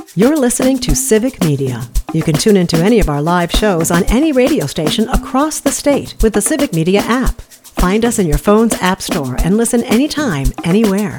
You're listening to Civic Media. You can tune into any of our live shows on any radio station across the state with the Civic Media app. Find us in your phone's app store and listen anytime, anywhere.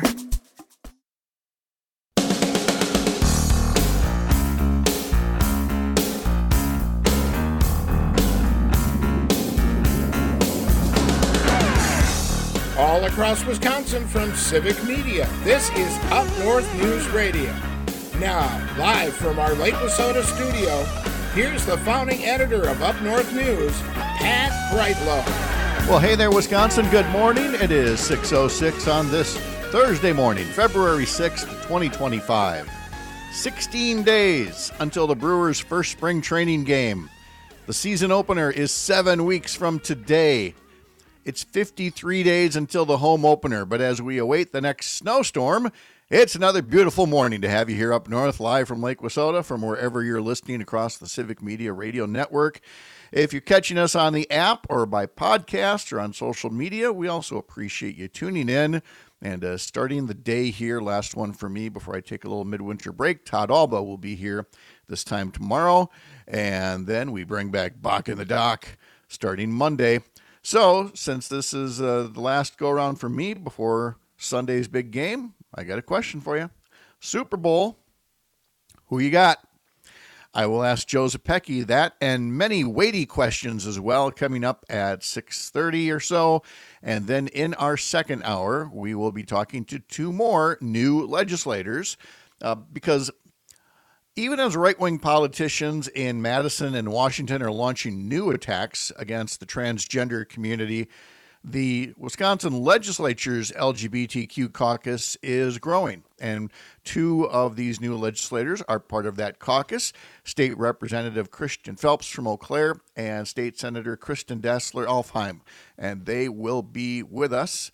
All across Wisconsin from Civic Media, this is Up North News Radio. Now, live from our Lake Wissota studio, here's the founding editor of Up North News, Pat Brightlow. Well, hey there, Wisconsin. Good morning. It is 6:06 on this Thursday morning, February 6th, 2025. 16 days until the Brewers' first spring training game. The season opener is 7 weeks from today. It's 53 days until the home opener, but as we await the next snowstorm, it's another beautiful morning to have you here up north, live from Lake Wissota, from wherever you're listening across the Civic Media Radio Network. If you're catching us on the app or by podcast or on social media, we also appreciate you tuning in and starting the day here. Last one for me before I take a little midwinter break. Todd Alba will be here this time tomorrow, and then we bring back Bach in the Dock starting Monday. So, since this is the last go-around for me before Sunday's big game, I got a question for you. Super Bowl, who you got? I will ask Joe Zepecki that and many weighty questions as well coming up at 6:30 or so. And then in our second hour, we will be talking to two more new legislators because even as right-wing politicians in Madison and Washington are launching new attacks against the transgender community, the Wisconsin legislature's LGBTQ caucus is growing, and two of these new legislators are part of that caucus, State Representative Christian Phelps from Eau Claire and State Senator Kristen Dassler-Alfheim, and they will be with us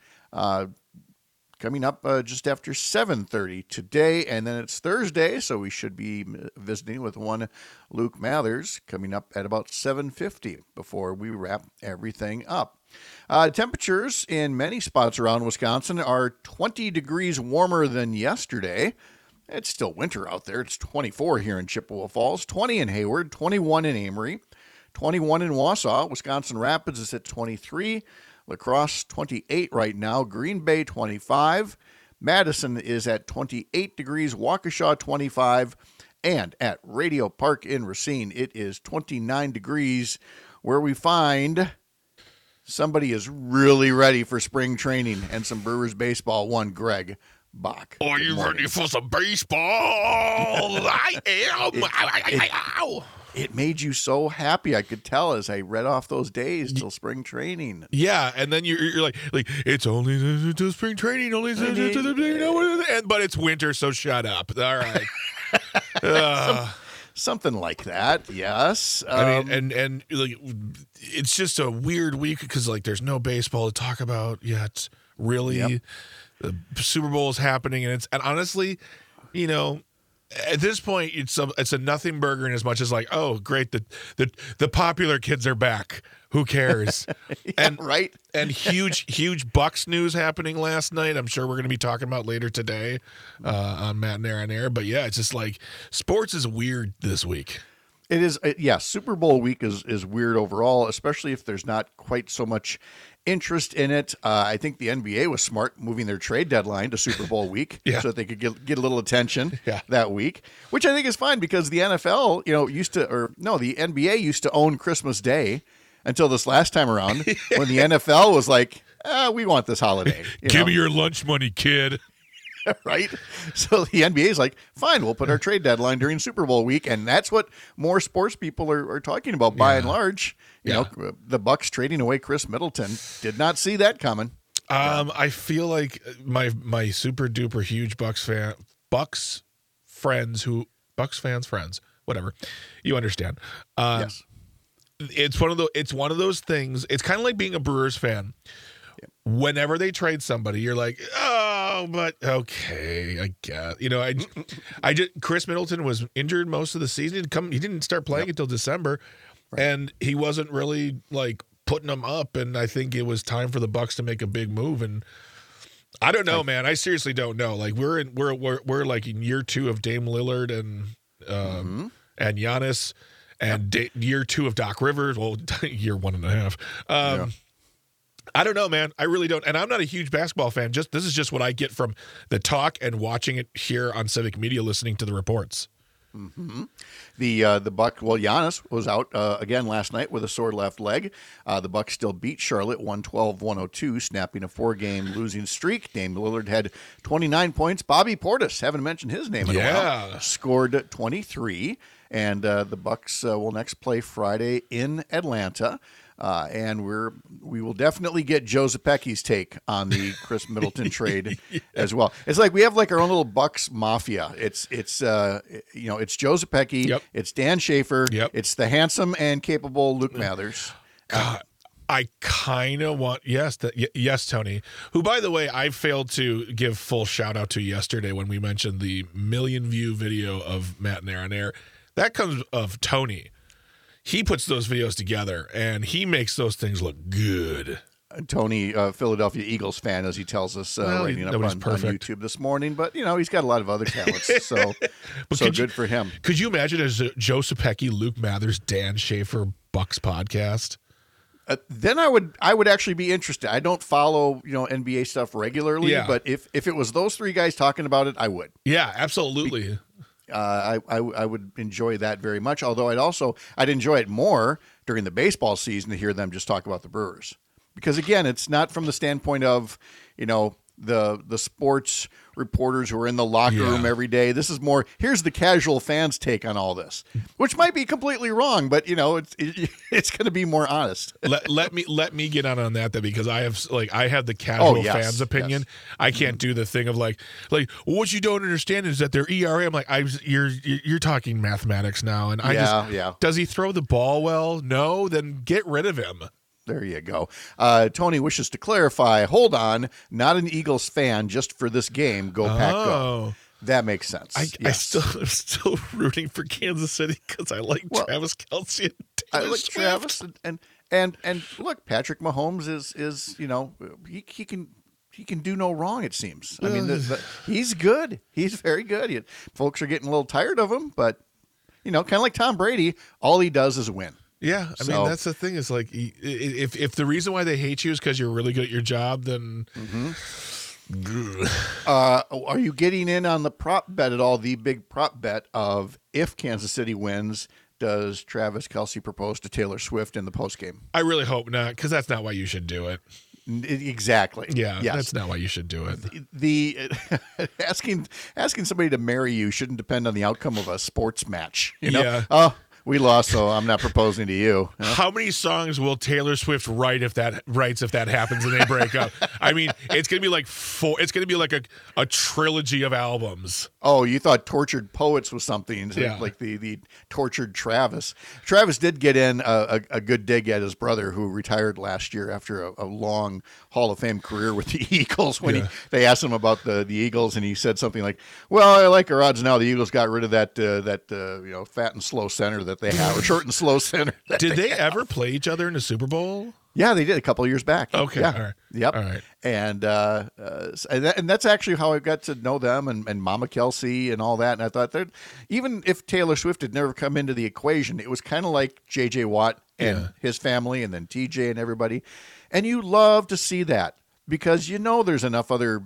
coming up just after 7:30 today, and then it's Thursday, so we should be visiting with one Luke Mathers coming up at about 7:50 before we wrap everything up. Temperatures in many spots around Wisconsin are 20 degrees warmer than yesterday. It's still winter out there. It's 24 here in Chippewa Falls, 20 in Hayward, 21 in Amory, 21 in Wausau. Wisconsin Rapids is at 23. La Crosse, 28 right now. Green Bay, 25. Madison is at 28 degrees. Waukesha, 25. And at Radio Park in Racine, it is 29 degrees, where we find somebody is really ready for spring training and some Brewers baseball. One, Greg Bach. Are you ready for some baseball? I am. It made you so happy, I could tell, as I read off those days till spring training. Yeah, and then you're like it's only to spring training, only but it's winter, so shut up. All right. Something like that, yes. I mean, and like, it's just a weird week because like there's no baseball to talk about yet. Really, Yep. The Super Bowl is happening, and honestly, you know, at this point, it's a nothing burger in as much as like, oh, great, the popular kids are back. Who cares? Yeah, right. And huge Bucks news happening last night. I'm sure we're going to be talking about later today on Matt and Aaron Air. But yeah, it's just like sports is weird this week. It is, yeah. Super Bowl week is weird overall, especially if there's not quite so much interest in it. I think the NBA was smart moving their trade deadline to Super Bowl week so that they could get a little attention that week, which I think is fine because the NFL, the NBA used to own Christmas Day until this last time around when the NFL was like, we want this holiday. Give me your lunch money, kid. Right? So the NBA is like, fine, we'll put our trade deadline during Super Bowl week, and that's what more sports people are talking about by and large. You know, the Bucks trading away Chris Middleton. Did not see that coming. I feel like my super duper huge Bucks fans, whatever. You understand. Yes. It's one of those things. It's kind of like being a Brewers fan. Whenever they trade somebody, you're like, oh, but okay, I guess. You know, I just Chris Middleton was injured most of the season. He didn't start playing until December, and he wasn't really like putting them up. And I think it was time for the Bucks to make a big move. And I don't know, man. I seriously don't know. Like we're like in year 2 of Dame Lillard, and and Giannis, and year 2 of Doc Rivers. Well, year 1.5. I don't know, man. I really don't. And I'm not a huge basketball fan. This is just what I get from the talk and watching it here on Civic Media, listening to the reports. The Bucks. Well, Giannis was out again last night with a sore left leg. The Bucks still beat Charlotte 112-102, snapping a 4-game losing streak. Dame Lillard had 29 points. Bobby Portis, haven't mentioned his name in a while, scored 23. And the Bucks will next play Friday in Atlanta. And we will definitely get Joe Zepecki's take on the Chris Middleton trade as well. It's like we have like our own little Bucks mafia. It's it's Joe Zepecki, it's Dan Schaefer, it's the handsome and capable Luke Mathers. God, I kind of want yes, Tony. Who, by the way, I failed to give full shout out to yesterday when we mentioned the 1 million view video of Matt and Aaron Air. That comes of Tony. He puts those videos together, and he makes those things look good. Tony, Philadelphia Eagles fan, as he tells us, writing up on YouTube this morning. But, he's got a lot of other talents, so good for him. Could you imagine as Joe Zepecki, Luke Mathers, Dan Schaefer, Bucks podcast? Then I would actually be interested. I don't follow, NBA stuff regularly, but if it was those 3 guys talking about it, I would. Yeah, absolutely. I would enjoy that very much. Although I'd enjoy it more during the baseball season to hear them just talk about the Brewers, because again, it's not from the standpoint of the sports reporters who are in the locker room every day. This is more, here's the casual fans' take on all this, which might be completely wrong, but it's going to be more honest. let me get on that then, because I have the casual fans' opinion. Yes. I can't do the thing of like what you don't understand is that their ERA. I'm like, you're talking mathematics now, and does he throw the ball well? No, then get rid of him. There you go. Tony wishes to clarify, hold on, not an Eagles fan just for this game. Go Pack Go. That makes sense. I'm still rooting for Kansas City because I like Travis Kelce and Taylor Swift. Travis and look, Patrick Mahomes is he can do no wrong, it seems. I mean, he's good. He's very good. Folks are getting a little tired of him, but kind of like Tom Brady, all he does is win. Yeah, I mean, that's the thing. Is like, if the reason why they hate you is because you're really good at your job, then. Are you getting in on the prop bet at all? The big prop bet of if Kansas City wins, does Travis Kelce propose to Taylor Swift in the postgame? I really hope not, because that's not why you should do it. Exactly. Yeah, yes. That's not why you should do it. The asking somebody to marry you shouldn't depend on the outcome of a sports match. Yeah. Oh, we lost, so I'm not proposing to you. How many songs will Taylor Swift write if that happens and they break up? I mean, it's gonna be like 4. It's gonna be like a trilogy of albums. Oh, you thought Tortured Poets was something like the tortured Travis. Travis did get in a good dig at his brother, who retired last year after a long Hall of Fame career with the Eagles. When they asked him about the Eagles, and he said something like, "Well, I like our odds now. The Eagles got rid of that fat and slow center that they have, or short and slow center." Did they ever play each other in the Super Bowl? Yeah, they did a couple of years back. Okay, yeah. All right. Yep. All right. And that's actually how I got to know them and Mama Kelce and all that. And I thought that even if Taylor Swift had never come into the equation, it was kind of like J.J. Watt and his family, and then TJ and everybody. And you love to see that, because there's enough other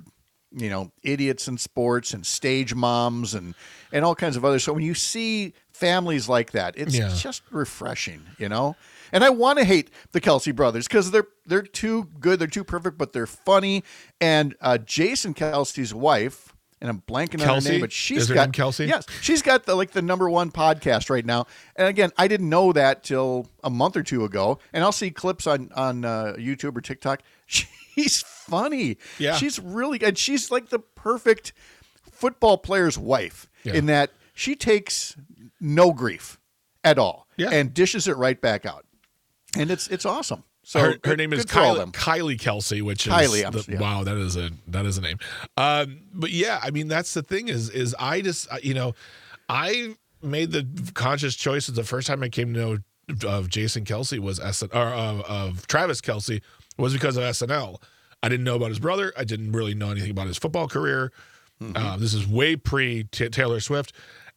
idiots in sports and stage moms and all kinds of others. So when you see families like that, it's just refreshing, And I want to hate the Kelce brothers because they're too good, they're too perfect, but they're funny. And Jason Kelce's wife, and I'm blanking on her name, but she's got Kelce. Yes, she's got the #1 podcast right now. And again, I didn't know that till a month or two ago. And I'll see clips on YouTube or TikTok. She's funny. Yeah, she's really good. She's like the perfect football player's wife in that she takes no grief at all and dishes it right back out. And it's awesome. So her name is Kylie Kelce, which is wow, that is a name. But yeah, I mean, that's the thing is I just I made the conscious choice the first time I came to know of Jason Kelce was of Travis Kelce was because of SNL. I didn't know about his brother. I didn't really know anything about his football career. This is way pre Taylor Swift.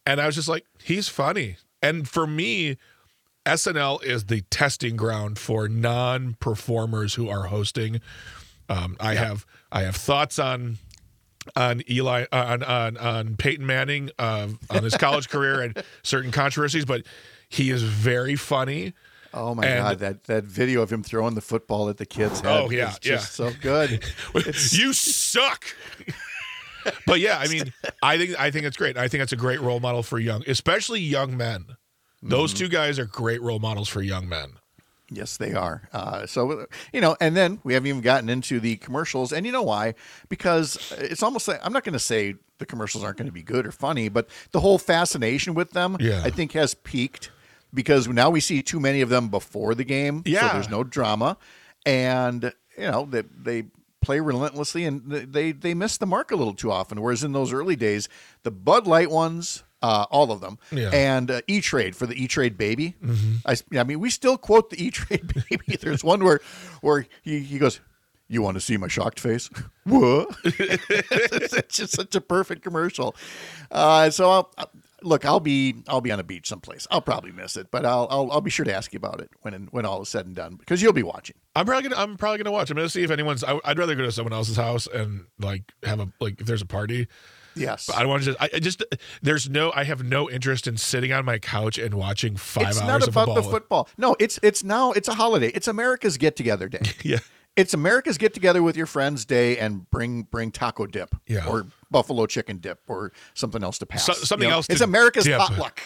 And I was just like, he's funny. And for me, SNL is the testing ground for non-performers who are hosting. I have thoughts on Eli on Peyton Manning on his college career and certain controversies, but he is very funny. Oh my God, that video of him throwing the football at the kid's head is just so good. You suck. But yeah, I mean, I think it's great. I think it's a great role model for especially young men. Those two guys are great role models for young men. Yes, they are. So, and then we haven't even gotten into the commercials. And you know why? Because it's almost like, I'm not going to say the commercials aren't going to be good or funny, but the whole fascination with them, I think, has peaked because now we see too many of them before the game. Yeah. So there's no drama. And, they play relentlessly and they miss the mark a little too often. Whereas in those early days, the Bud Light ones, all of them, and E-Trade for the E-Trade baby. I mean, we still quote the E-Trade baby. There's one where he goes, "You want to see my shocked face?" What? It's just such a perfect commercial. So I'll be on a beach someplace. I'll probably miss it, but I'll be sure to ask you about it when all is said and done because you'll be watching. I'm probably gonna watch. I'm gonna see if anyone's. I'd rather go to someone else's house and have if there's a party. Yes, but I want to I have no interest in sitting on my couch and watching 5 hours of football. It's not about the football. No, it's a holiday. It's America's get together day. Yeah. It's America's get together with your friends day and bring taco dip or buffalo chicken dip or something else to pass. Something else. It's America's potluck.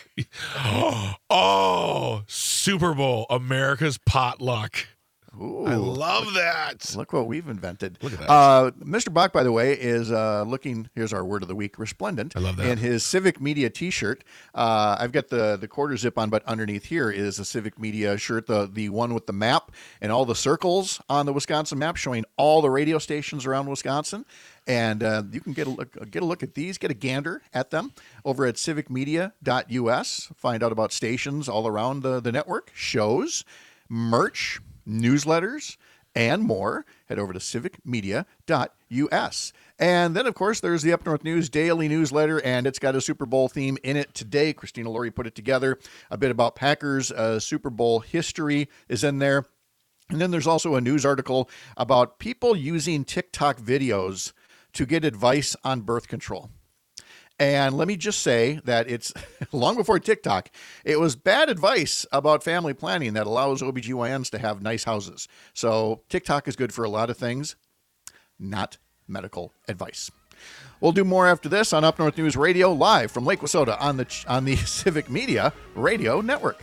Oh, Super Bowl, America's potluck. Ooh, I love that. Look what we've invented. Look at that. Mr. Bach, by the way, is looking, here's our word of the week, resplendent. I love that. In his Civic Media t-shirt. I've got the quarter zip on, but underneath here is a Civic Media shirt, the one with the map and all the circles on the Wisconsin map showing all the radio stations around Wisconsin. And you can get a look at these, get a gander at them over at civicmedia.us. Find out about stations all around the network, shows, merch, newsletters, and more. Head over to civicmedia.us. And then, of course, there's the Up North News daily newsletter, and it's got a Super Bowl theme in it today. Christina Laurie put it together. A bit about Packers Super Bowl history is in there. And then there's also a news article about people using TikTok videos to get advice on birth control. And let me just say that it's long before TikTok, it was bad advice about family planning that allows OBGYNs to have nice houses. So TikTok is good for a lot of things, not medical advice. We'll do more after this on Up North News Radio, live from Lake Wissota on the Civic Media Radio Network.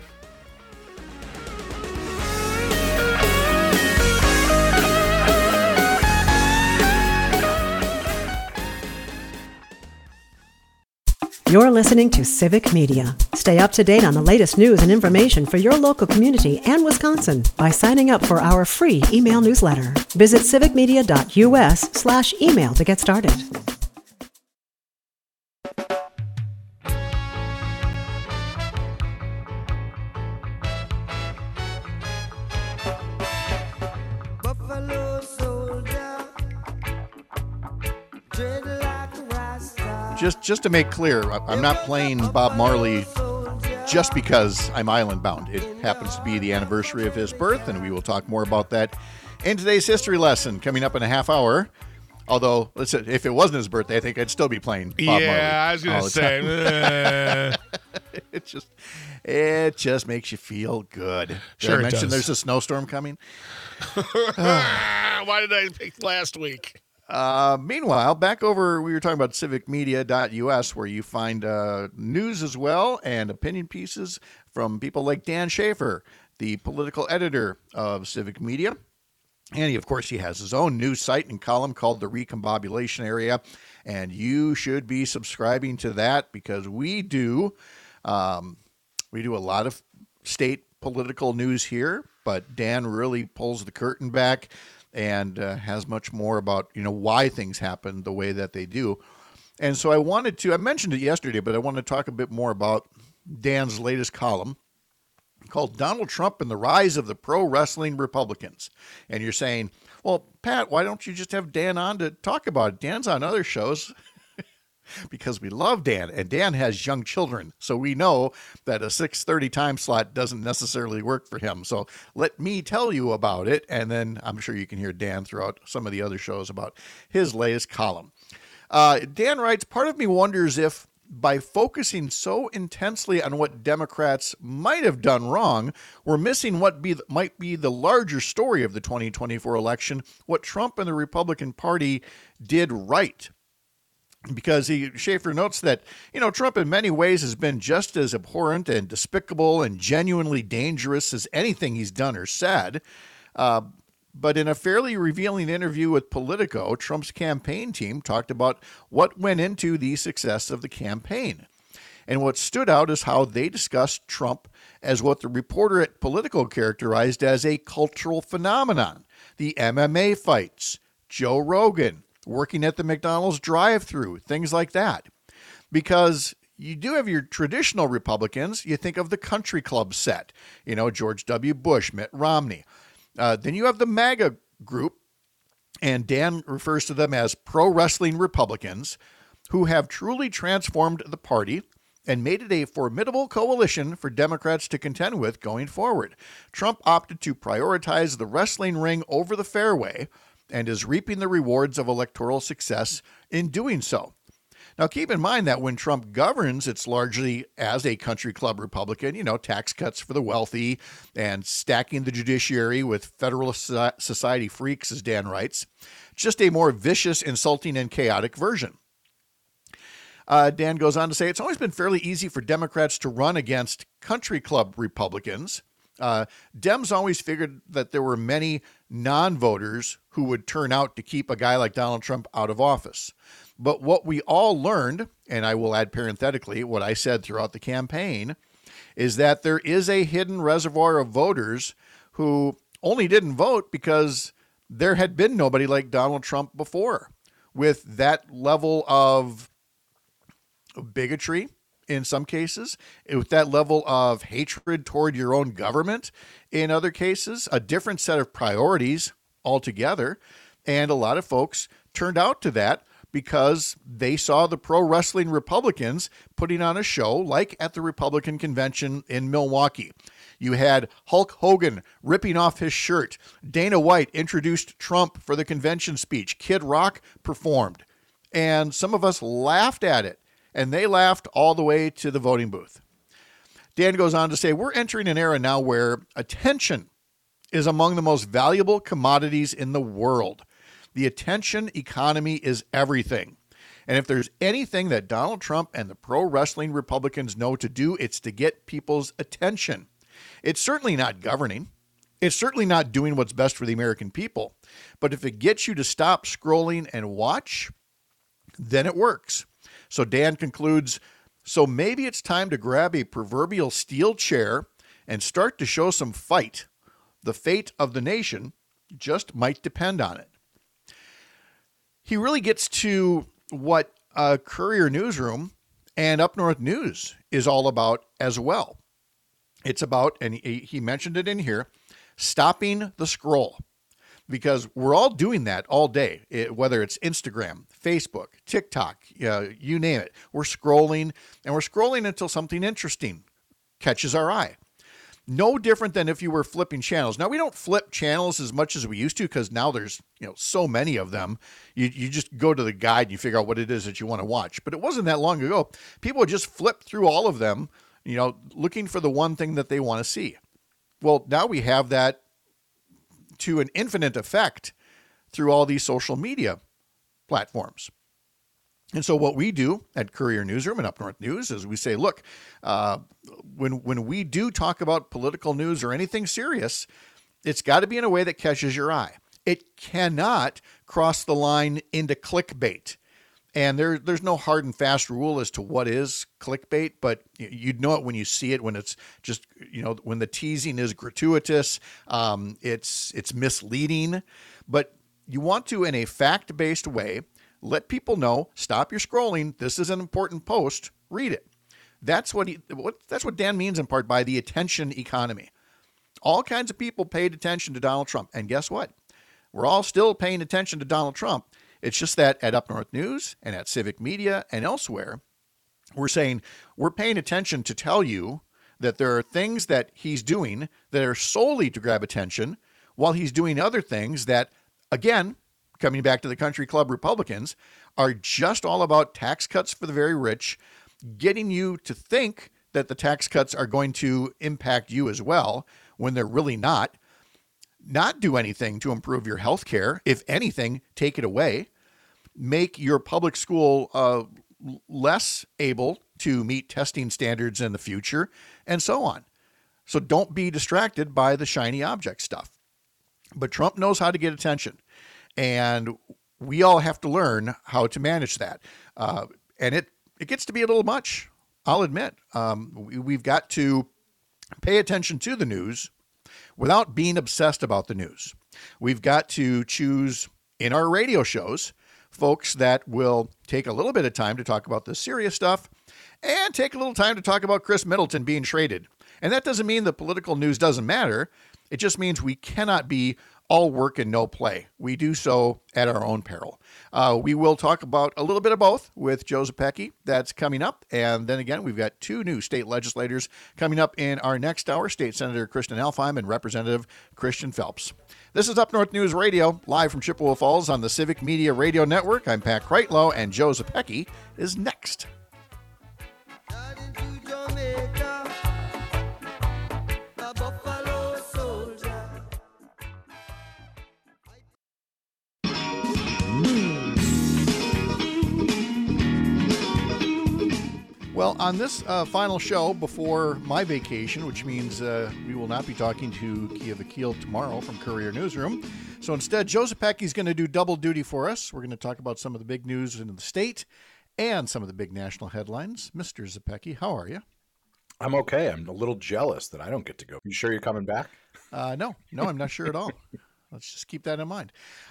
You're listening to Civic Media. Stay up to date on the latest news and information for your local community and Wisconsin by signing up for our free email newsletter. Visit civicmedia.us/email to get started. Just to make clear, I'm not playing Bob Marley just because I'm island bound. It happens to be the anniversary of his birth, and we will talk more about that in today's history lesson coming up in a half hour. Although, listen, if it wasn't his birthday, I think I'd still be playing Bob Marley. Yeah, I was going to say. It just makes you feel good. Sure, I mentioned does. There's a snowstorm coming. Why did I pick last week? Meanwhile, back over, we were talking about civicmedia.us, where you find news as well and opinion pieces from people like Dan Schaefer, the political editor of Civic Media. And he, of course, he has his own news site and column called The Recombobulation Area. And you should be subscribing to that because we do a lot of state political news here, but Dan really pulls the curtain back and has much more about, why things happen the way that they do. And so I mentioned it yesterday, but I want to talk a bit more about Dan's latest column called Donald Trump and the Rise of the Pro Wrestling Republicans. And you're saying, well, Pat, why don't you just have Dan on to talk about it? Dan's on other shows. because we love Dan, and Dan has young children, so we know that a 6:30 time slot doesn't necessarily work for him. So let me tell you about it, and then I'm sure you can hear Dan throughout some of the other shows about his latest column. Dan writes, part of me wonders if by focusing so intensely on what Democrats might have done wrong, we're missing what might be the larger story of the 2024 election, what Trump and the Republican Party did right. Because Schaefer notes that, Trump in many ways has been just as abhorrent and despicable and genuinely dangerous as anything he's done or said. But in a fairly revealing interview with Politico, Trump's campaign team talked about what went into the success of the campaign. And what stood out is how they discussed Trump as what the reporter at Politico characterized as a cultural phenomenon. The MMA fights, Joe Rogan, working at the McDonald's drive-thru, things like that. Because you do have your traditional Republicans. You think of the country club set, George W. Bush, Mitt Romney. Then you have the MAGA group, and Dan refers to them as pro-wrestling Republicans, who have truly transformed the party and made it a formidable coalition for Democrats to contend with going forward. Trump opted to prioritize the wrestling ring over the fairway and is reaping the rewards of electoral success in doing so. Now, keep in mind that when Trump governs, it's largely as a country club Republican, tax cuts for the wealthy and stacking the judiciary with Federalist Society freaks, as Dan writes. Just a more vicious, insulting, and chaotic version. Dan goes on to say, it's always been fairly easy for Democrats to run against country club Republicans. Dems always figured that there were many non-voters who would turn out to keep a guy like Donald Trump out of office. But what we all learned, and I will add parenthetically what I said throughout the campaign, is that there is a hidden reservoir of voters who only didn't vote because there had been nobody like Donald Trump before with that level of bigotry in some cases, with that level of hatred toward your own government in other cases, a different set of priorities altogether. And a lot of folks turned out to that because they saw the pro wrestling Republicans putting on a show like at the Republican convention in Milwaukee. You had Hulk Hogan ripping off his shirt. Dana White introduced Trump for the convention speech. Kid Rock performed. And some of us laughed at it. And they laughed all the way to the voting booth. Dan goes on to say, we're entering an era now where attention is among the most valuable commodities in the world. The attention economy is everything. And if there's anything that Donald Trump and the pro-wrestling Republicans know to do, it's to get people's attention. It's certainly not governing. It's certainly not doing what's best for the American people. But if it gets you to stop scrolling and watch, then it works. So Dan concludes, so maybe it's time to grab a proverbial steel chair and start to show some fight. The fate of the nation just might depend on it. He really gets to what Courier Newsroom and Up North News is all about as well. It's about, and he mentioned it in here, stopping the scroll. Because we're all doing that all day, whether it's Instagram, Facebook, TikTok, you name it. We're scrolling, and we're scrolling until something interesting catches our eye. No different than if you were flipping channels. Now, we don't flip channels as much as we used to because now there's so many of them. You just go to the guide and you figure out what it is that you want to watch. But it wasn't that long ago. People would just flip through all of them, looking for the one thing that they want to see. Well, now we have that to an infinite effect through all these social media platforms. And so what we do at Courier Newsroom and Up North News is we say, look, when we do talk about political news or anything serious, it's got to be in a way that catches your eye. It cannot cross the line into clickbait. And there's no hard and fast rule as to what is clickbait, but you'd know it when you see it, when it's just, when the teasing is gratuitous, it's misleading. But you want to, in a fact-based way, let people know, stop your scrolling, this is an important post, read it. That's what Dan means in part by the attention economy. All kinds of people paid attention to Donald Trump. And guess what? We're all still paying attention to Donald Trump. It's just that at Up North News and at Civic Media and elsewhere, we're saying we're paying attention to tell you that there are things that he's doing that are solely to grab attention while he's doing other things that, again, coming back to the country club Republicans, are just all about tax cuts for the very rich, getting you to think that the tax cuts are going to impact you as well when they're really not do anything to improve your health care. If anything, take it away, make your public school less able to meet testing standards in the future, and so on. So don't be distracted by the shiny object stuff. But Trump knows how to get attention, and we all have to learn how to manage that. And it gets to be a little much, I'll admit. We've got to pay attention to the news without being obsessed about the news. We've got to choose in our radio shows folks that will take a little bit of time to talk about the serious stuff and take a little time to talk about Chris Middleton being traded. And that doesn't mean the political news doesn't matter. It just means we cannot be all work and no play. We do so at our own peril. We will talk about a little bit of both with Joe Zepecki. That's coming up. And then again, we've got two new state legislators coming up in our next hour, State Senator Kristen Alfheim and Representative Christian Phelps. This is Up North News Radio, live from Chippewa Falls on the Civic Media Radio Network. I'm Pat Kreitlow, and Joe Zepecki is next. Well, on this final show before my vacation, which means we will not be talking to Kia Vakil tomorrow from Courier Newsroom. So instead, Joe Zepecki is going to do double duty for us. We're going to talk about some of the big news in the state and some of the big national headlines. Mr. Zepecki, how are you? I'm okay. I'm a little jealous that I don't get to go. You sure you're coming back? No, I'm not sure at all. Let's just keep that in mind.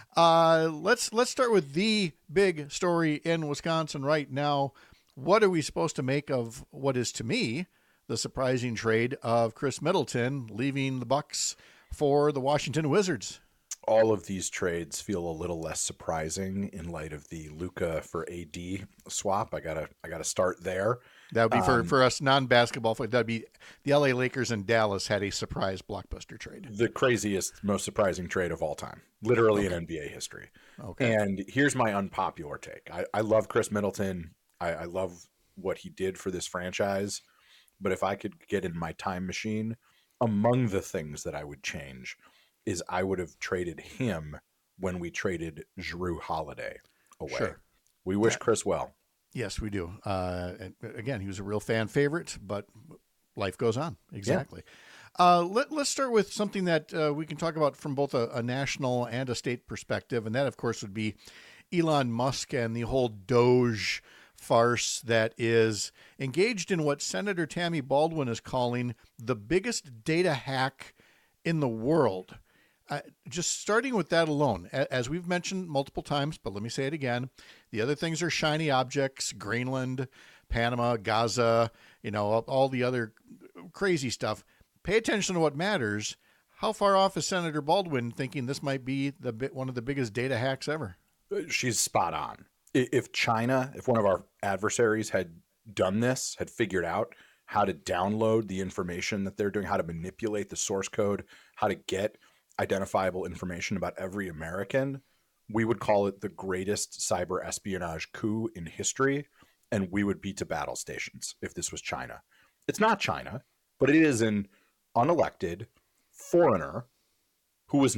Let's start with the big story in Wisconsin right now. What are we supposed to make of what is, to me, the surprising trade of Chris Middleton leaving the Bucks for the Washington Wizards? All of these trades feel a little less surprising in light of the Luka for AD swap. I gotta start there. That would be for us non-basketball. That'd be the LA Lakers and Dallas had a surprise blockbuster trade. The craziest, most surprising trade of all time, literally in NBA history. Okay. And here's my unpopular take. I love Chris Middleton. I love what he did for this franchise, but if I could get in my time machine, among the things that I would change is I would have traded him when we traded Jrue Holiday away. Sure. We wish Chris well. Yes, we do. And again, he was a real fan favorite, but life goes on. Exactly. Yeah. Let's start with something that we can talk about from both a national and a state perspective, and that, of course, would be Elon Musk and the whole Doge farce that is engaged in what Senator Tammy Baldwin is calling the biggest data hack in the world. Just starting with that alone, as we've mentioned multiple times, but let me say it again, the other things are shiny objects, Greenland, Panama, Gaza, all the other crazy stuff. Pay attention to what matters. How far off is Senator Baldwin thinking this might be one of the biggest data hacks ever? She's spot on. If one of our adversaries had done this, had figured out how to download the information that they're doing, how to manipulate the source code, how to get identifiable information about every American, we would call it the greatest cyber espionage coup in history, and we would be to battle stations if this was China. It's not China, but it is an unelected foreigner who was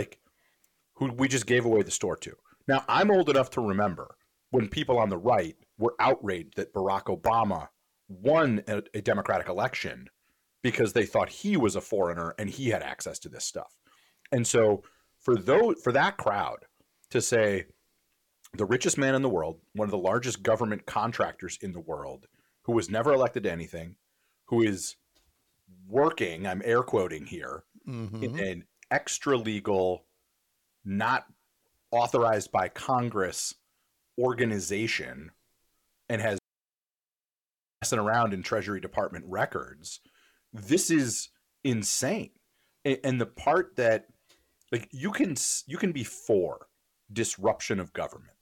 who we just gave away the store to. Now, I'm old enough to remember when people on the right were outraged that Barack Obama won a Democratic election because they thought he was a foreigner and he had access to this stuff. And so for that crowd to say the richest man in the world, one of the largest government contractors in the world, who was never elected to anything, who is working, I'm air quoting here, in an extra legal, not authorized by Congress organization and has messing around in Treasury Department records. This is insane. And the part that you can be for disruption of government.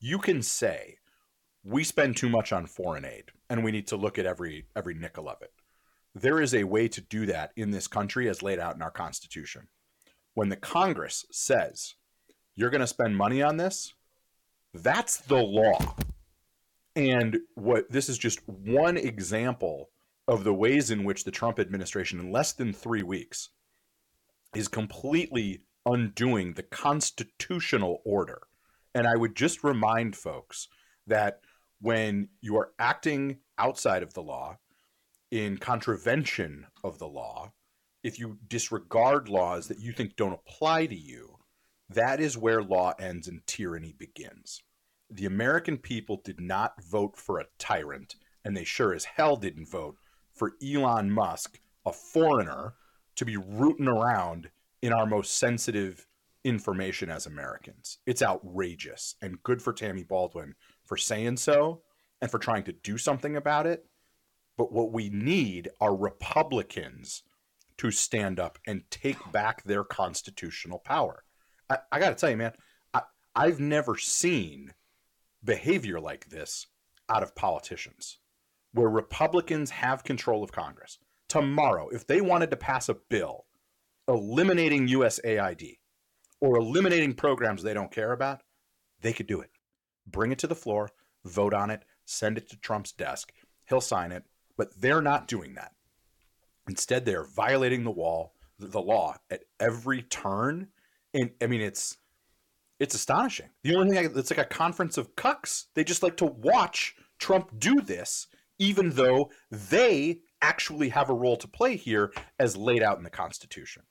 You can say, we spend too much on foreign aid and we need to look at every nickel of it. There is a way to do that in this country as laid out in our Constitution. When the Congress says you're going to spend money on this, that's the law. And this is just one example of the ways in which the Trump administration, in less than 3 weeks, is completely undoing the constitutional order. And I would just remind folks that when you are acting outside of the law, in contravention of the law, if you disregard laws that you think don't apply to you, that is where law ends and tyranny begins. The American people did not vote for a tyrant, and they sure as hell didn't vote for Elon Musk, a foreigner, to be rooting around in our most sensitive information as Americans. It's outrageous, and good for Tammy Baldwin for saying so and for trying to do something about it. But what we need are Republicans to stand up and take back their constitutional power. I got to tell you, man, I've never seen behavior like this out of politicians, where Republicans have control of Congress. Tomorrow, if they wanted to pass a bill eliminating USAID or eliminating programs they don't care about, they could do it. Bring it to the floor, vote on it, send it to Trump's desk. He'll sign it, but they're not doing that. Instead, they're violating the law at every turn. And I mean, it's astonishing. The only thing it's like a conference of cucks. They just like to watch Trump do this, even though they actually have a role to play here as laid out in the Constitution.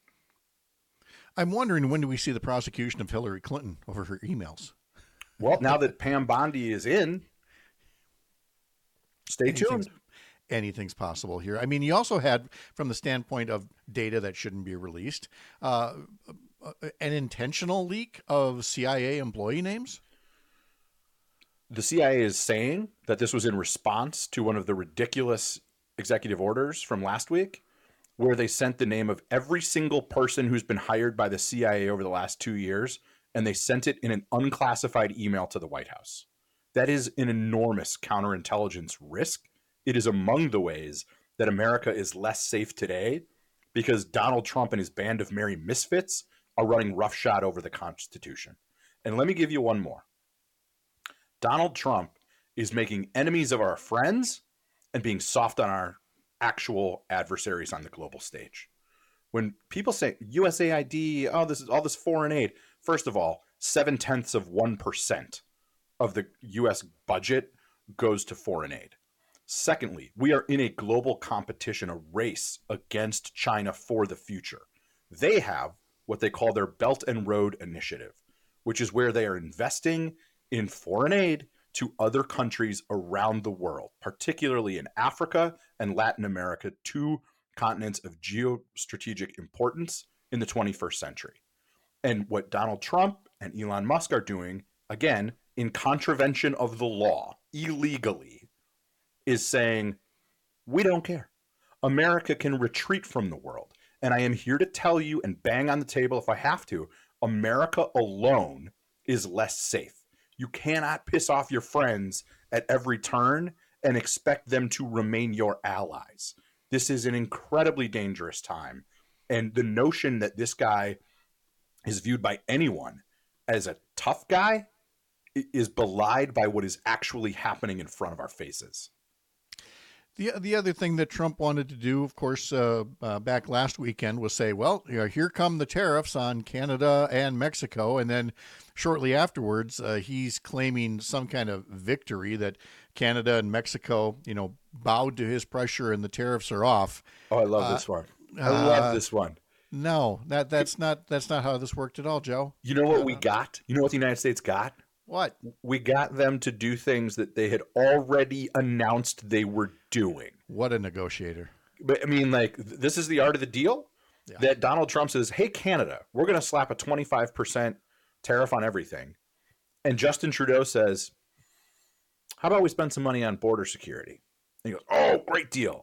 I'm wondering, when do we see the prosecution of Hillary Clinton over her emails? Well, now that Pam Bondi is in, stay tuned. Anything's possible here. I mean, you also had, from the standpoint of data that shouldn't be released, an intentional leak of CIA employee names? The CIA is saying that this was in response to one of the ridiculous executive orders from last week, where they sent the name of every single person who's been hired by the CIA over the last 2 years, and they sent it in an unclassified email to the White House. That is an enormous counterintelligence risk. It is among the ways that America is less safe today because Donald Trump and his band of merry misfits are running roughshod over the Constitution. And let me give you one more. Donald Trump is making enemies of our friends and being soft on our actual adversaries on the global stage. When people say USAID, oh, this is all this foreign aid. First of all, 0.7% of the U.S. budget goes to foreign aid. Secondly, we are in a global competition, a race against China for the future. They have what they call their Belt and Road Initiative, which is where they are investing in foreign aid to other countries around the world, particularly in Africa and Latin America, two continents of geostrategic importance in the 21st century. And what Donald Trump and Elon Musk are doing, again, in contravention of the law, illegally, is saying, we don't care. America can retreat from the world. And I am here to tell you and bang on the table if I have to, America alone is less safe. You cannot piss off your friends at every turn and expect them to remain your allies. This is an incredibly dangerous time. And the notion that this guy is viewed by anyone as a tough guy is belied by what is actually happening in front of our faces. The other thing that Trump wanted to do, of course, back last weekend was say, well, here come the tariffs on Canada and Mexico. And then shortly afterwards, he's claiming some kind of victory that Canada and Mexico, bowed to his pressure and the tariffs are off. Oh, I love this one. I love this one. No, that's not how this worked at all, Joe. You know what we got? You know what the United States got? What? We got them to do things that they had already announced they were doing. What a negotiator. But I mean, this is the art of the deal. Yeah. That Donald Trump says, hey, Canada, we're going to slap a 25% tariff on everything. And Justin Trudeau says, how about we spend some money on border security? And he goes, oh, great deal.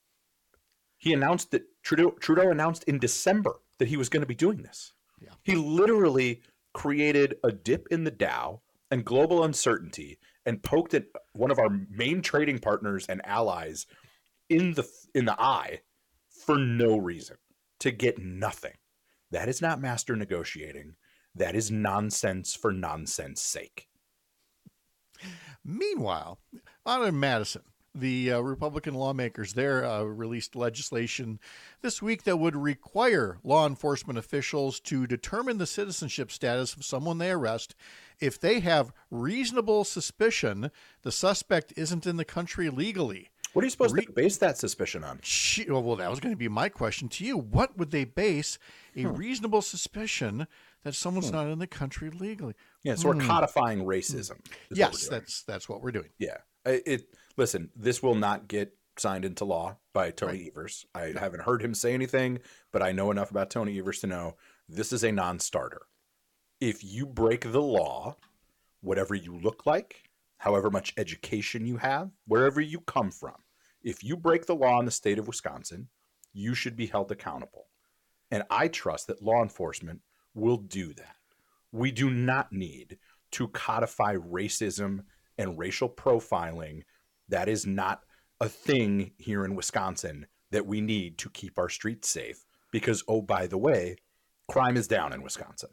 He announced that Trudeau announced in December that he was going to be doing this. Yeah. He literally created a dip in the Dow and global uncertainty and poked at one of our main trading partners and allies in the eye for no reason, to get nothing. That is not master negotiating. That is nonsense for nonsense sake. Meanwhile, out in Madison, the Republican lawmakers there released legislation this week that would require law enforcement officials to determine the citizenship status of someone they arrest if they have reasonable suspicion the suspect isn't in the country legally. What are you supposed to base that suspicion on? Well, that was going to be my question to you. What would they base a reasonable suspicion that someone's not in the country legally? Yeah, so we're codifying racism. Yes, that's what we're doing. Yeah. Listen, this will not get signed into law by Tony Evers. I haven't heard him say anything, but I know enough about Tony Evers to know this is a non-starter. If you break the law, whatever you look like, however much education you have, wherever you come from, if you break the law in the state of Wisconsin, you should be held accountable. And I trust that law enforcement will do that. We do not need to codify racism and racial profiling. That is not a thing here in Wisconsin that we need to keep our streets safe because, oh, by the way, crime is down in Wisconsin.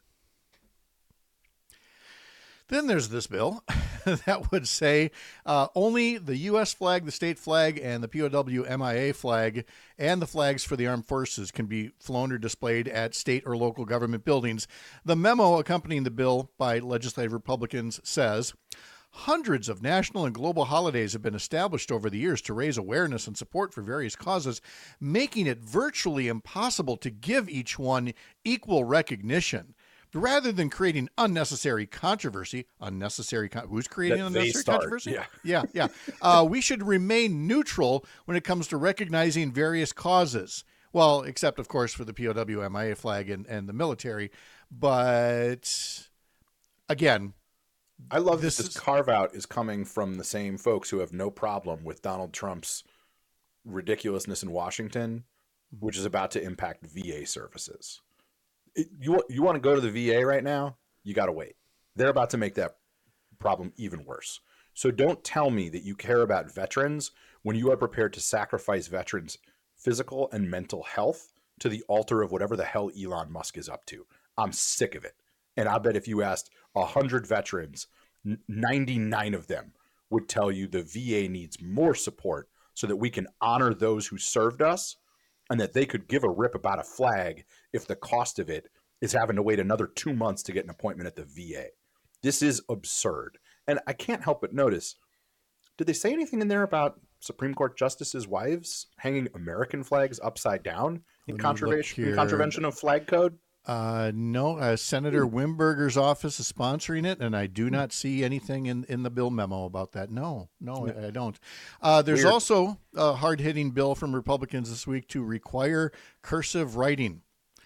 Then there's this bill that would say only the U.S. flag, the state flag, and the POW MIA flag and the flags for the armed forces can be flown or displayed at state or local government buildings. The memo accompanying the bill by legislative Republicans says, hundreds of national and global holidays have been established over the years to raise awareness and support for various causes, making it virtually impossible to give each one equal recognition. Rather than creating unnecessary controversy, who's creating unnecessary controversy? Yeah. We should remain neutral when it comes to recognizing various causes. Well, except, of course, for the POW MIA flag and the military. But, again, I love this carve-out is coming from the same folks who have no problem with Donald Trump's ridiculousness in Washington, which is about to impact VA services. You want to go to the VA right now? You got to wait. They're about to make that problem even worse. So don't tell me that you care about veterans when you are prepared to sacrifice veterans' physical and mental health to the altar of whatever the hell Elon Musk is up to. I'm sick of it. And I bet if you asked 100 veterans, 99 of them would tell you the VA needs more support so that we can honor those who served us, and that they could give a rip about a flag if the cost of it is having to wait another 2 months to get an appointment at the VA. This is absurd. And I can't help but notice, did they say anything in there about Supreme Court justices' wives hanging American flags upside down in contravention of flag code? No, Senator Wimberger's office is sponsoring it, and I do not see anything in the bill memo about that. No, I don't. There's Weird. also a hard-hitting bill from Republicans this week to require cursive writing.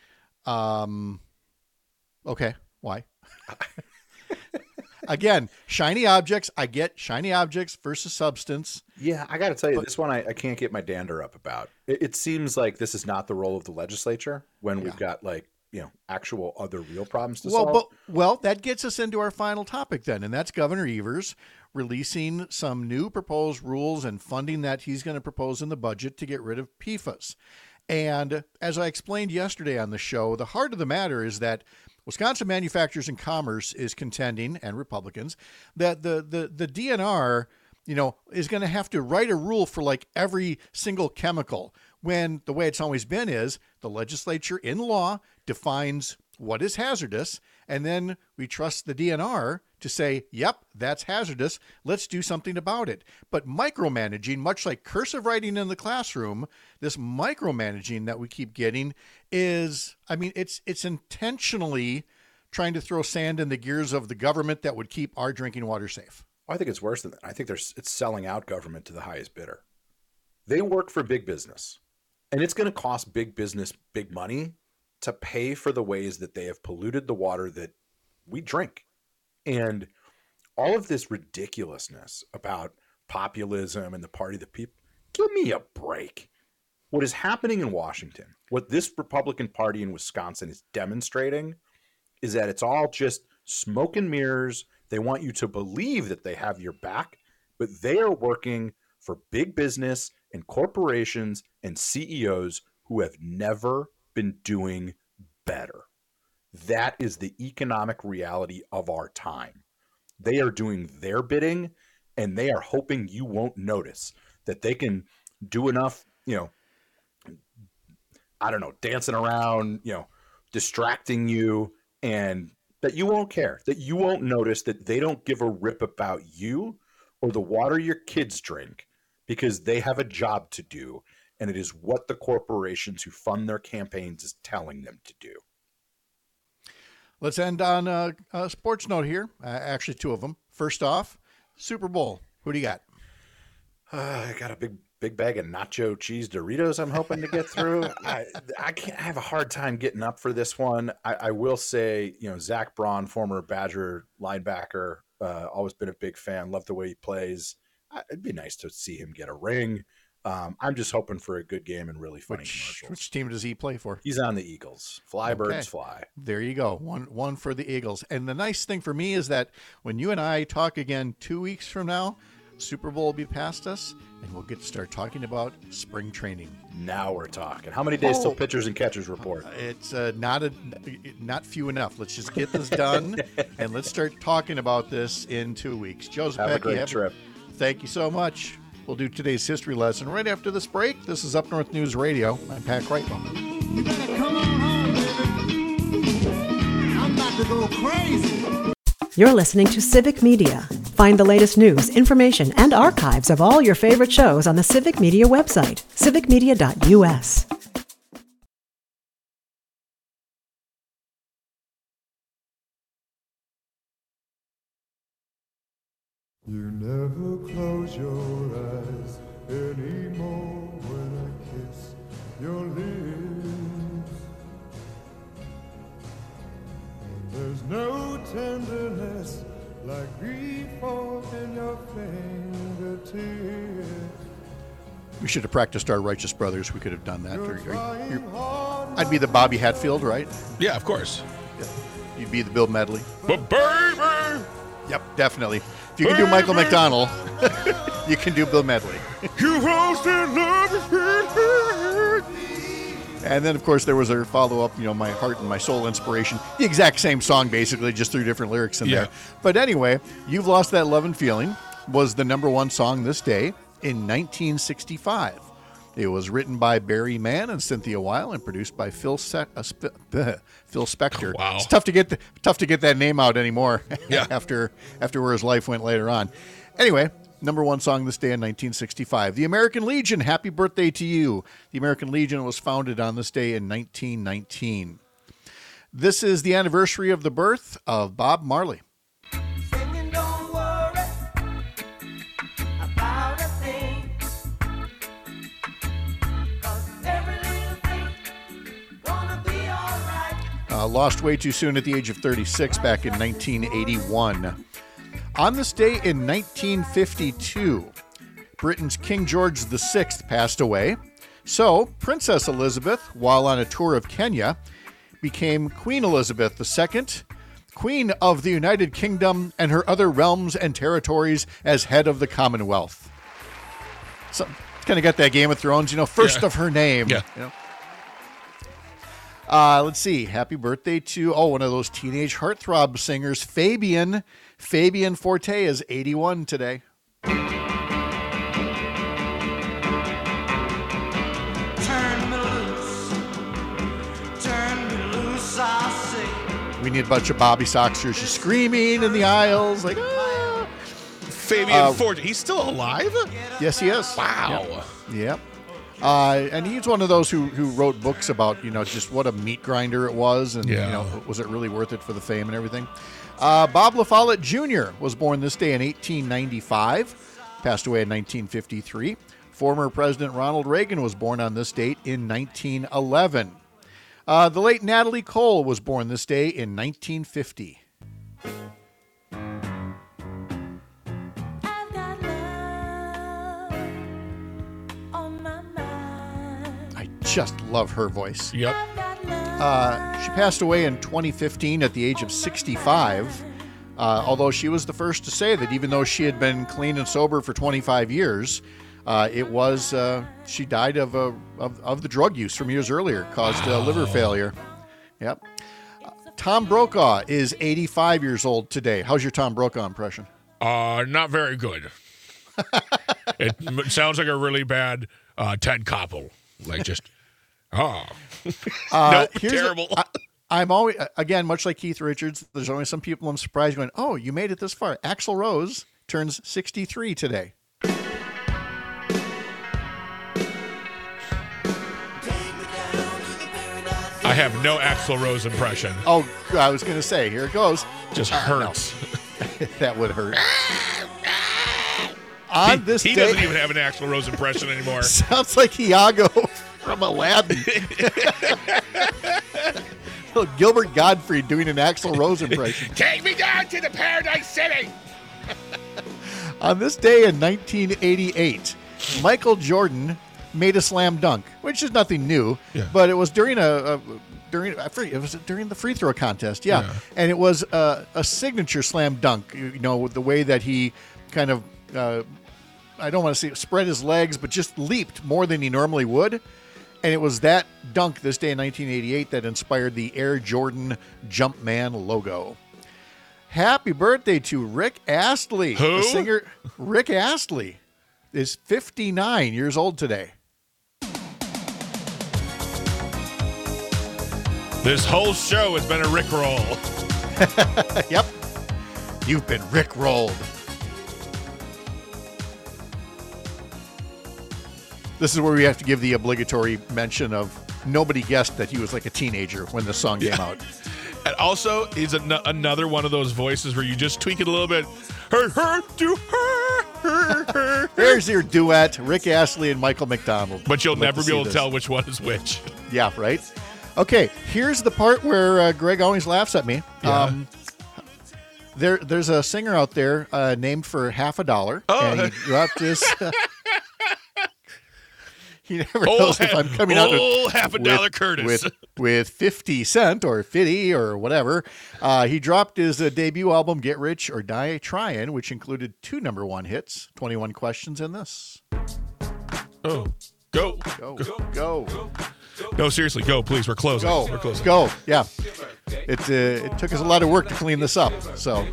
Okay, why? Again, shiny objects. I get shiny objects versus substance. Yeah, I got to tell you, this one I can't get my dander up about. It seems like this is not the role of the legislature when we've got actual other real problems to solve. Well, that gets us into our final topic then, and that's Governor Evers releasing some new proposed rules and funding that he's going to propose in the budget to get rid of PFAS. And as I explained yesterday on the show, the heart of the matter is that Wisconsin Manufacturers and Commerce is contending, and Republicans, that the DNR, is going to have to write a rule for like every single chemical, when the way it's always been is the legislature in law defines what is hazardous, and then we trust the DNR to say, yep, that's hazardous, let's do something about it. But micromanaging, much like cursive writing in the classroom, this micromanaging that we keep getting is, it's intentionally trying to throw sand in the gears of the government that would keep our drinking water safe. I think it's worse than that. I think it's selling out government to the highest bidder. They work for big business, and it's going to cost big business big money to pay for the ways that they have polluted the water that we drink. And all of this ridiculousness about populism and the party of the people, give me a break. What is happening in Washington, what this Republican Party in Wisconsin is demonstrating, is that it's all just smoke and mirrors, They want you to believe that they have your back, but they are working for big business and corporations and CEOs who have never been doing better. That is the economic reality of our time. They are doing their bidding, and they are hoping you won't notice that they can do enough, dancing around, distracting you, and that you won't care, that you won't notice, that they don't give a rip about you or the water your kids drink, because they have a job to do, and it is what the corporations who fund their campaigns is telling them to do. Let's end on a sports note here. Actually, two of them. First off, Super Bowl. Who do you got? I got a big bag of nacho cheese Doritos I'm hoping to get through. I have a hard time getting up for this one. I will say, Zach Braun, former Badger linebacker, always been a big fan. Love the way he plays. It'd be nice to see him get a ring. I'm just hoping for a good game and really funny commercials. Which team does he play for? He's on the Eagles. Fly, birds, fly. There you go. One for the Eagles. And the nice thing for me is that when you and I talk again 2 weeks from now, Super Bowl will be past us, and we'll get to start talking about spring training. Now we're talking. How many days till pitchers and catchers report? It's not few enough. Let's just get this done, and let's start talking about this in 2 weeks. Joseph, have a great trip. Thank you so much. We'll do today's history lesson right after this break. This is Up North News Radio. I'm Pat Kreitwell. You better come on home, baby. I'm about to go crazy. You're listening to Civic Media. Find the latest news, information, and archives of all your favorite shows on the Civic Media website, civicmedia.us. You never close your eyes anymore when I kiss your lips. And there's no tenderness like grief in your fingertips. We should have practiced our Righteous Brothers. We could have done that. I'd be the Bobby Hatfield, right? Yeah, of course. Yeah. You'd be the Bill Medley. But baby! Yep, definitely. If you can do Michael McDonald, you can do Bill Medley. And then, of course, there was our follow-up, My Heart and My Soul Inspiration. The exact same song, basically, just three different lyrics in there. But anyway, You've Lost That Love and Feeling was the number 1 song this day in 1965. It was written by Barry Mann and Cynthia Weil and produced by Phil Spector. Wow. It's tough to get that name out anymore. Yeah. after where his life went later on. Anyway, number 1 song this day in 1965. The American Legion, Happy Birthday to You. The American Legion was founded on this day in 1919. This is the anniversary of the birth of Bob Marley. Lost way too soon at the age of 36 back in 1981. On this day in 1952, Britain's King George VI passed away. So Princess Elizabeth, while on a tour of Kenya, became Queen Elizabeth II, Queen of the United Kingdom and her other realms and territories as head of the Commonwealth. So it's kind of got that Game of Thrones, first of her name. Yeah. Let's see. Happy birthday to, one of those teenage heartthrob singers, Fabian. Fabian Forte is 81 today. Turn me loose, I say. We need a bunch of Bobby Soxers just screaming in the aisles, like, ah. Fabian Forte, he's still alive? Yes, he is. Wow. Yep. And he's one of those who wrote books about, just what a meat grinder it was and, was it really worth it for the fame and everything. Bob La Follette Jr. was born this day in 1895, passed away in 1953. Former President Ronald Reagan was born on this date in 1911. The late Natalie Cole was born this day in 1950. Just love her voice. Yep. She passed away in 2015 at the age of 65. Although she was the first to say that even though she had been clean and sober for 25 years, she died of the drug use from years earlier, caused liver failure. Yep. Tom Brokaw is 85 years old today. How's your Tom Brokaw impression? Not very good. It sounds like a really bad Ted Koppel. Like just, nope, terrible. I'm always, again, much like Keith Richards, there's always some people I'm surprised going, oh, you made it this far. Axl Rose turns 63 today. I have no Axl Rose impression. Oh, I was going to say, here it goes. Just hurts. No. That would hurt. He doesn't even have an Axl Rose impression anymore. Sounds like Iago from Aladdin. Gilbert Gottfried doing an Axl Rose impression. Take me down to the Paradise City. On this day in 1988, Michael Jordan made a slam dunk, which is nothing new, but it was during during the free throw contest, and it was a signature slam dunk. You know, with the way that he kind of, I don't want to say spread his legs, but just leaped more than he normally would. And it was that dunk this day in 1988 that inspired the Air Jordan Jumpman logo. Happy birthday to Rick Astley. Who? The singer Rick Astley is 59 years old today. This whole show has been a Rickroll. Yep. You've been Rickrolled. This is where we have to give the obligatory mention of nobody guessed that he was like a teenager when the song came out. And also, he's another one of those voices where you just tweak it a little bit. There's your duet, Rick Astley and Michael McDonald. But you'll never be able to tell which one is which. Yeah, right? Okay, here's the part where Greg always laughs at me. Yeah. There's a singer out there named for $50, and he dropped his... He never knows if I'm coming out with $50 Curtis. With 50 Cent or 50 or whatever. He dropped his debut album, Get Rich or Die Tryin', which included 2 number 1 hits, 21 Questions, and this. Oh, go. No, seriously, go, please. We're closing. We're closing. Go. Yeah. It took us a lot of work to clean this up. So,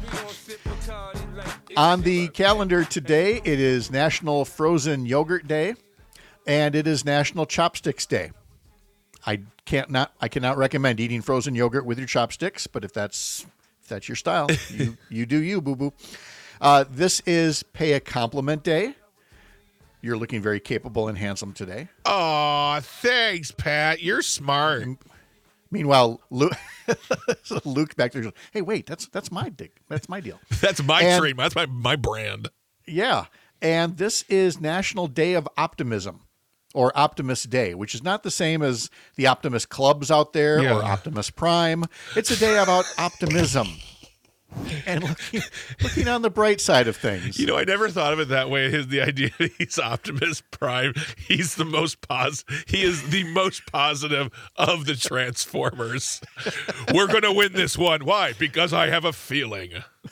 on the calendar today, it is National Frozen Yogurt Day. And it is National Chopsticks Day. I cannot recommend eating frozen yogurt with your chopsticks, but if that's your style, you do you, boo-boo. This is Pay a Compliment Day. You're looking very capable and handsome today. Aw, thanks, Pat. You're smart. Meanwhile, Luke back there goes, hey, wait, that's my deal. That's my deal. That's my trademark. That's my brand. Yeah. And this is National Day of Optimism. Or Optimus Day, which is not the same as the Optimus clubs out there or Optimus Prime. It's a day about optimism and looking on the bright side of things. You know, I never thought of it that way. The idea that he's Optimus Prime. He's the most He is the most positive of the Transformers. We're going to win this one. Why? Because I have a feeling.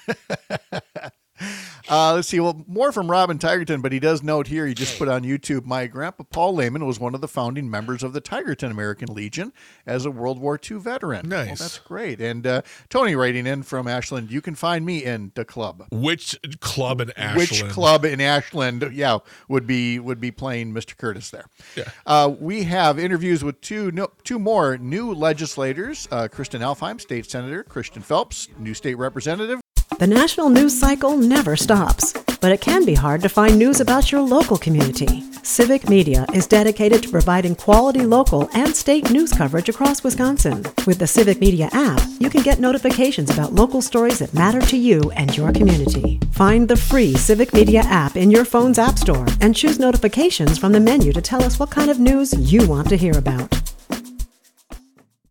Let's see. Well, more from Robin Tigerton, but he does note here, he just put on YouTube, my grandpa Paul Lehman was one of the founding members of the Tigerton American Legion as a World War II veteran. Nice. Well, that's great. And Tony writing in from Ashland, you can find me in the club. Which club in Ashland? Which club in Ashland, would be playing Mr. Curtis there. Yeah. We have interviews with two more new legislators, Kristen Alfheim, State Senator, Christian Phelps, new state representative. The national news cycle never stops, but it can be hard to find news about your local community. Civic Media is dedicated to providing quality local and state news coverage across Wisconsin. With the Civic Media app, you can get notifications about local stories that matter to you and your community. Find the free Civic Media app in your phone's app store and choose notifications from the menu to tell us what kind of news you want to hear about.